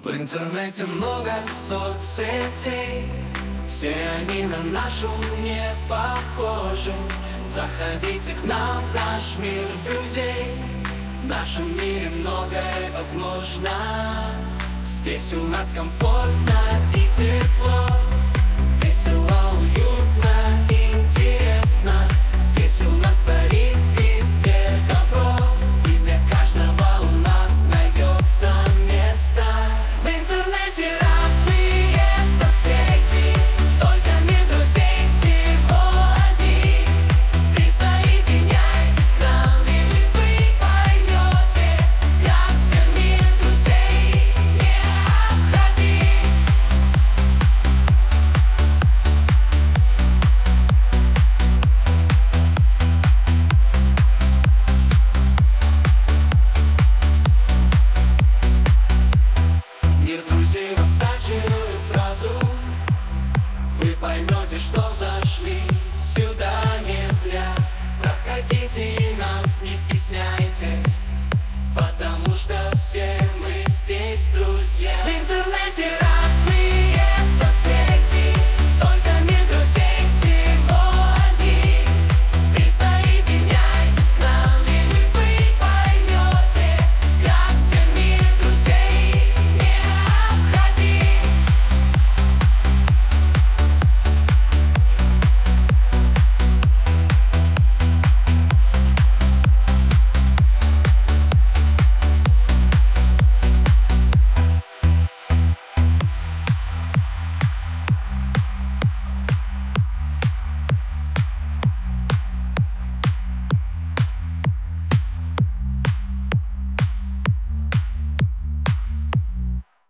В интернете много соцсетей, все они на нашу не похожи. Заходите к нам в наш мир друзей. В нашем мире многое возможно. Здесь у нас комфортно и тепло, весело, уютно, интересно. Здесь у нас царит везде добро, и для каждого у нас найдется место. В интернете разные соцсети, только мир друзей всего один. Присоединяйтесь к нам, и вы поймете, как всем мир друзей необходим. Мир друзей вас очарует сразу. Вы поймете, что зашли сюда не зря. Проходите и нас не стесняйтесь.